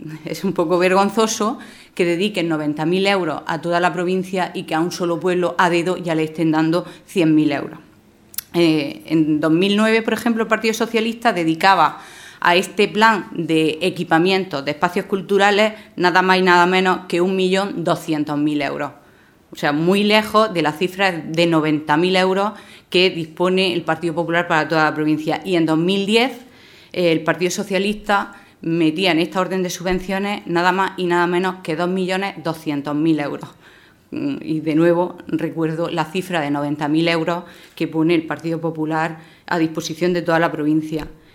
es un poco vergonzoso que dediquen 90.000 euros a toda la provincia y que a un solo pueblo a dedo ya le estén dando 100.000 euros. En 2009, por ejemplo, el Partido Socialista dedicaba a este plan de equipamiento de espacios culturales nada más y nada menos que 1.200.000 euros. O sea, muy lejos de la cifra de 90.000 euros que dispone el Partido Popular para toda la provincia. Y en 2010 el Partido Socialista metía en esta orden de subvenciones nada más y nada menos que 2.200.000 euros. Y de nuevo recuerdo la cifra de 90.000 euros que pone el Partido Popular a disposición de toda la provincia.